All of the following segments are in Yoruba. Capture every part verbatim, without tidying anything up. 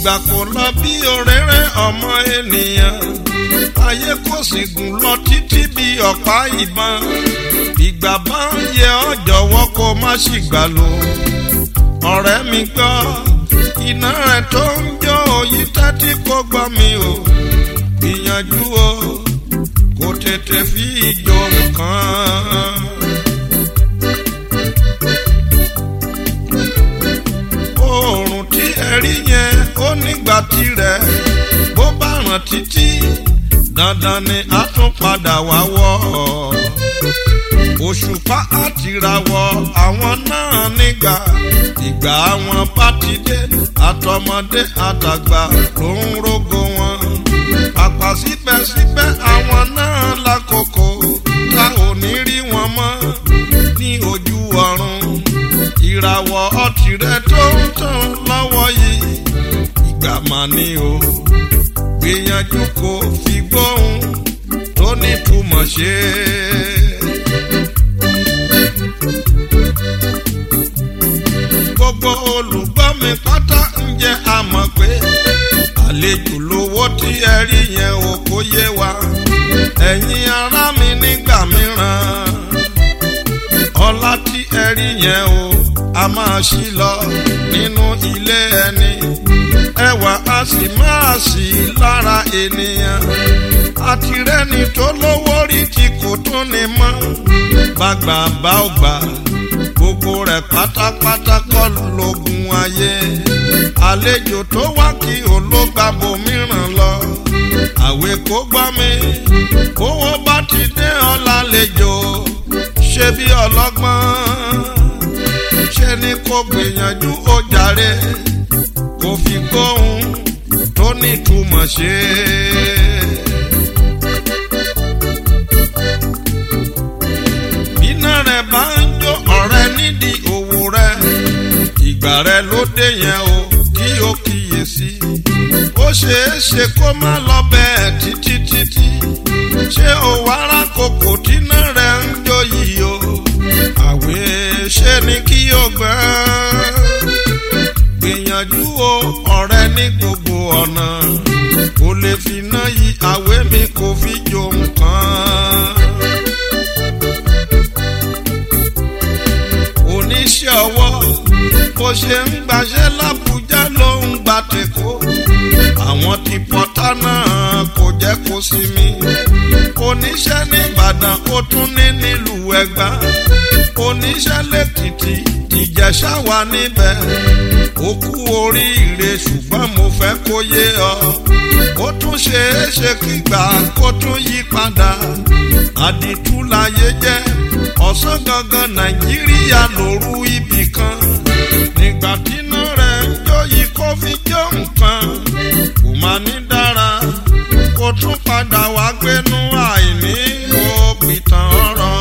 ìgbà kò lọ bí òréré ọmọ ènìyàn ayé kò sì gùn lọ títí bí ọ̀pá ìbọn ìgbà bá ń yẹ ọ́ jọ̀wọ́ kó má sì gbà lò ọ̀rẹ́ mi gbọ́ iná rẹ̀ tó ń jó òyì tẹ́tí kó gbọ́ mi o gbìyànjú o kò tètè fi ìjọ nǹkan. oòrùn tí ẹ rí yẹn ó nígbà tirẹ̀ bó bá ràn títí dandan ni a tún padà wá wọ̀ òṣùpá àtìràwọ̀ àwọn náà nígbà ìgbà àwọn bá ti dé àtọmọdé àtàgbà ló ń rógo wọn pàpà síbẹ̀síbẹ̀ àwọn náà lákòókò tá ò ní rí wọn mọ́ ní ojú ọ̀run ìràwọ̀ ọ̀tìrẹ tó ń tàn lọ́wọ́ yìí ìgbà mà ní o gbìyànjú kó fi gbóhùn tó nítumọ̀ ṣe. gbogbo olùgbọ́ mi pátá ń jẹ́ àmọ̀ pé àlejò lówó tí ẹ rí yẹn ò kó yé wa ẹ̀yin ará mi nígbà mìíràn ọlá tí ẹ rí yẹn o a máa ṣí lọ nínú ilé ẹni ẹwà a sì máa ṣí lára ènìyàn àtìrẹ́ni tó lówó rí tí kò tún ní mọ́ bàgbà bá ò gbà gbogbo rẹ̀ pátápátá kọ́ lógun ayé àlejò tó wá kí olóògbà bòmíràn lọ àwé kó gbọ́ mi owó bá ti dé ọ̀la lejò ṣe bí ọlọ́gbọ́n ṣe ni kó gbìyànjú ó jàre kó fi gbóhùn tó nítumọ̀ ṣe. iná rẹ̀ bá ń jó ọ̀rẹ́ nídìí òwò rẹ̀ ìgbà rẹ̀ ló dé yẹn o kí o kíyèsí ó ṣeé ṣe kó má lọ bẹ́ẹ̀ títí títí ṣé o wá rákòkò tíná rẹ̀ ń jó yìí o àwé ṣe ni kí o gbẹ́ gbìyànjú o ọ̀rẹ́ ní gbogbo ọ̀nà kò lè fi ná yí àwé mi kò fi jó nǹkan. oníṣẹ́ ọwọ́ bó ṣe ń gbaṣẹ́ l'Ábùjá ló ń gba tèkó àwọn ti pọ́tà náà kò jẹ́ kó sinmi oníṣẹ́ ní Ìbàdàn ó tún ní nílùú Ẹ̀gbá oníṣẹ́ lẹ́kìtì Ìjẹ̀ṣà wà níbẹ̀ ó kú oríire ṣùgbọ́n mo fẹ́ kó yé ọ ó tún ṣe é ṣe kígbà kó tún yí padà àdìtú láyé jẹ́ ọ̀sán gangan Nàìjíríà lóru ibì kan nígbà tíná rẹ̀ jó yìí kó fi jó nǹkan kò má ní dára kó tún padà wá gbénú àìní kó pìtàn ọ̀rọ̀.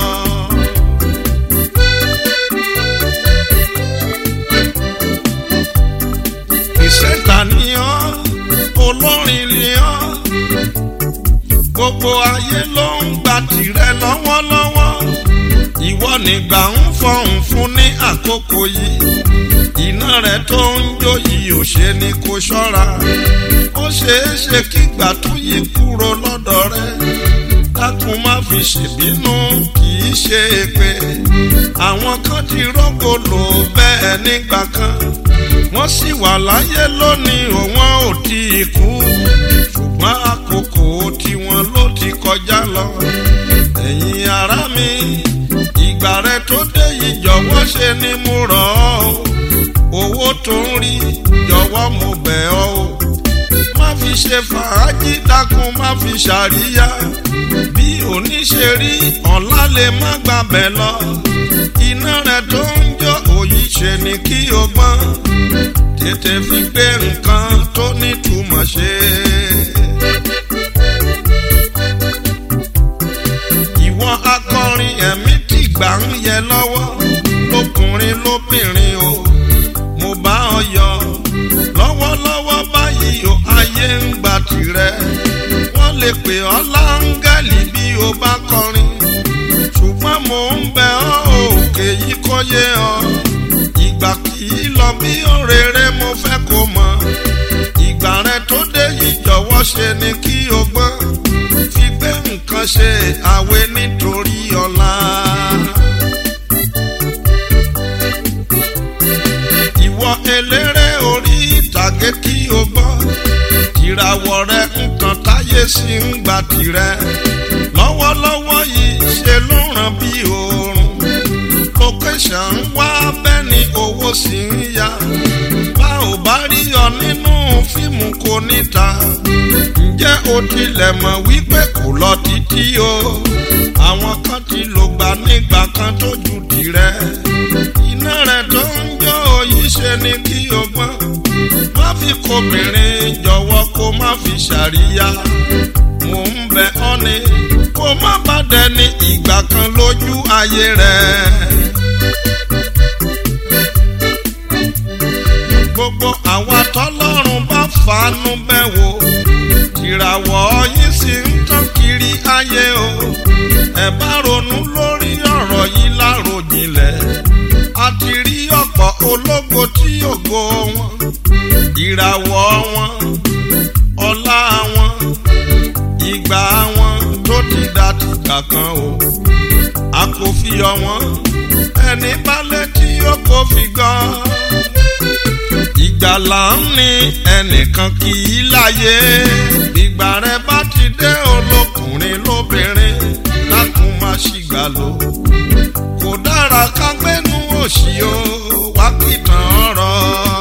ìṣẹ̀dá ni ọ́ olórin ni ọ́ gbogbo ayé ló ń gba tìrẹ lọ́wọ́lọ́wọ́ ìwọ nígbà ń fọhùn fún ní àkókò yìí iná rẹ̀ tó ń jó yìí ò ṣe ni kó ṣọ́ra ó ṣeé ṣe kígbà tó yí kúrò lọ́dọ̀ rẹ̀ dákun má fi ṣèbínú kì í ṣe èpè àwọn kan ti rógò lò bẹ́ẹ̀ nígbà kan wọ́n sì wà láyé lónìí òun ò tí ì kú ṣùgbọ́n àkókò tiwọn ló ti kọjá lọ ẹ̀yin ará mi ìgbà rẹ̀ tó dé yìí jọ̀wọ́ ṣe ni mo rọ̀ ọ́ owó tó ń rí jọ̀wọ́ mo bẹ̀ ọ́ o má fi ṣe fàájì dákun má fi ṣàríyá bí òní ṣe rí ọ̀la lè má gbàbẹ̀ lọ iná rẹ̀ tó ń jó òyì ṣe ni kí o gbọ́n tètè fi gbé nǹkan tó nítumọ̀ ṣe. ìwọ akọrin ẹ̀mí tìgbà ń yẹ lọ́wọ́ lókùnrin lóbìnrin o mo bá ọ yọ lọ́wọ́lọ́wọ́ báyìí o ayé ń gba tirẹ̀ wọ́n lè pè ọ́ láńgẹ́lì bí o bá kọrin ṣùgbọ́n mo ń bẹ̀ ọ́ òkè yìí kó yé ọ ìgbà kì í lọ bí òrèrè mo fẹ́ kó mọ̀ ìgbà jọ̀wọ́ ṣe ni kí o gbọ́n fi gbé nǹkan ṣe àwé nítorí ọ̀la. Ìwọ eléré orí ìtàgé kí o gbọ́ ìràwọ̀ rẹ nǹkan táyé sí ń gbà tirẹ̀ lọ́wọ́lọ́wọ́ yìí ṣe ló ràn bí oòrùn location ń wá bẹ́ẹ̀ ni owó sì ń yá bá ò bá rí ọ nínú fíìmù kò níta ǹjẹ́ o tilẹ̀ mọ̀ wípé kò lọ títí o àwọn kan ti lò gbà nígbà kan tó ju tirẹ̀ iná rẹ̀ tó ń jó yìí ṣe ni kí o gbọ́n má fi kóbìnrin jọ̀wọ́ kó má fi ṣàríyá mò ń bẹ̀ ọ́ ni kó má bá dẹni ìgbà kan lójú ayé rẹ̀. Gbogbo àwa tọ́lọ́run bá fàánú bẹ̀ wò ìràwọ̀ yín sì ń tàn kiri ayé o ẹ bá ronú lórí ọ̀rọ̀ yìí láròjinlẹ̀ a ti rí ọ̀pọ̀ ológo tí ògo wọn ìràwọ̀ wọn ọlá wọn ìgbà wọn tó ti dá tìgbà kan o a kò fi yọ wọn ẹni bá létí ó kò fi gan ìgbàlà ń ní ẹnìkan kì í láyé ìgbà rẹ bá ti dé olókùnrin lóbìnrin lákùn má ṣìgbà lò kò dára ká gbénú òṣì o wá pìtàn ọ̀rọ̀.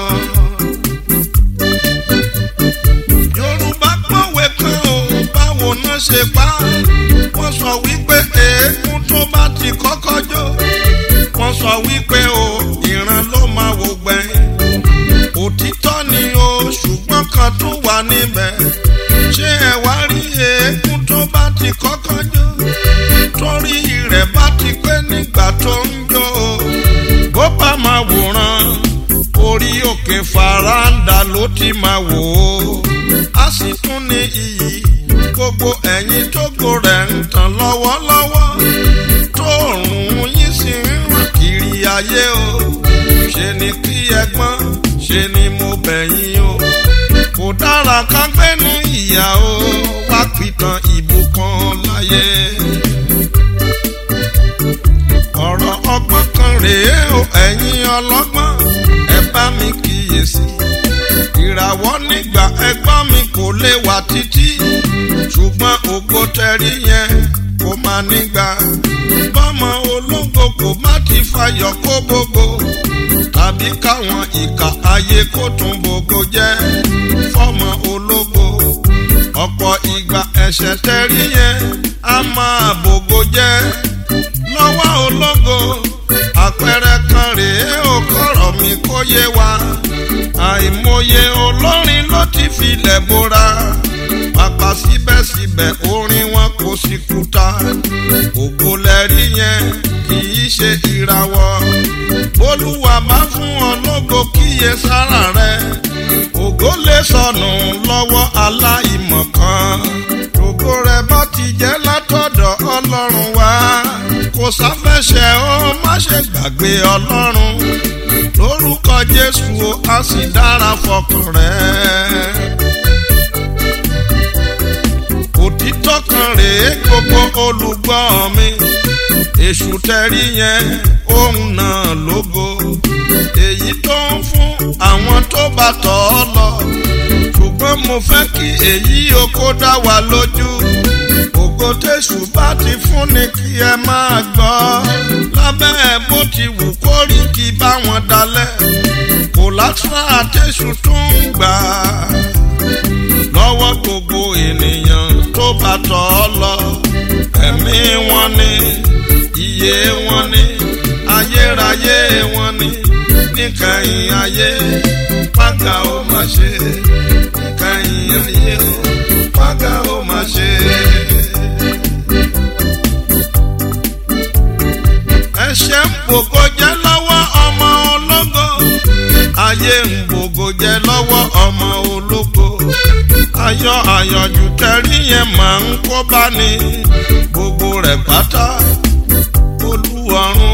Yorùbá pọ̀wé kan o báwo náà ṣe pa wọ́n sọ wípé eégún tó bá ti kọ́kọ́ jó wọ́n sọ wípé o ìran ló máa wò gbẹ̀yìn òtítọ́ ni o ṣùgbọ́n kan tó wà níbẹ̀ ṣé ẹ wá rí eégún tó bá ti kọ́kọ́ jó torí rẹ̀ bá ti pé nígbà tó ń jó bó bá máa wòran orí òkè fàrándà ló ti máa wò ó a sì tún ní iyì gbogbo ẹ̀yin tógo rẹ̀ ń tàn lọ́wọ́lọ́wọ́ tóòrùn yín sì ń ràn kiri ayé o ṣe ni kí ẹ gbọ́n ṣe ni mo bẹ̀ yín o kò dára ká gbẹ́nu ìyà o wá pìtàn ìbùkún láyé. Ọ̀rọ̀ ọgbọ́n kan rèé o ẹ̀yin ọlọ́gbọ́n ẹ bá mi kíyèsí ìràwọ̀ nígbà ẹgbọ́n mi kò lè wà títí ṣùgbọ́n ògo tẹ̀rí yẹn kò má nígbà bọ́mọ ológo kò má ti fayọ̀ kó gbogbo tàbí káwọn ìkà ayé kó tún gbogbo jẹ́ fọ́mọ ológo ọ̀pọ̀ ìgbà ẹ̀ṣẹ̀ tẹ̀rí yẹn á máa bògo jẹ́ lọ́wọ́ ológo àpẹẹrẹ kan rèé ó kọ̀rọ̀ mi kó yé wa àìmọye olórin ló ti filẹ̀ bora pàpà síbẹ̀síbẹ̀ orin wọn kò sì kúta ògo lẹ́rí yẹn kì í ṣe ìràwọ̀ Olúwa bá fún ọ lógo kíyè sára rẹ ògo lè sọnù lọ́wọ́ aláìmọ̀kan ògo rẹ bá ti jẹ́ látọ̀dọ̀ Ọlọ́run wá kò sáfẹ́ṣẹ̀ ó má ṣe gbàgbé Ọlọ́run lórúkọ Jésù ó á sì dára fọkàn rẹ. Òtítọ́ kan rèé gbogbo olùgbọ́ mi èṣù tẹ̀rí yẹn òun náà lógo èyí tó ń fún àwọn tó bá tọ̀ ọ́ lọ ṣùgbọ́n mo fẹ́ kí èyí o kó dá wa lójú ògo tẹ̀sù bá ti fún ni kí ẹ máa gbọ́ lábẹ́ ẹ bó ti wù kó rí kí bá wọn dalẹ̀ kò lásán tẹ̀sù tó ń gbà lọ́wọ́ gbogbo ènìyàn tó bá tọ̀ ọ́ lọ ẹ̀mí wọn ni iye wọn ni ayérayé wọn ni níkẹyìn ayé pàgà ó máa ṣe níkẹyìn ayé ó pàgà ó máa ṣe. Ẹ̀ṣẹ̀ ń gbogbo jẹ́ lọ́wọ́ ọmọ ológo ayé ń gbogbo jẹ́ lọ́wọ́ ọmọ ológo ayọ̀ àyànjú tẹ̀rí yẹn máa ń kó bá ní gbogbo rẹ̀ pátá Olúwarun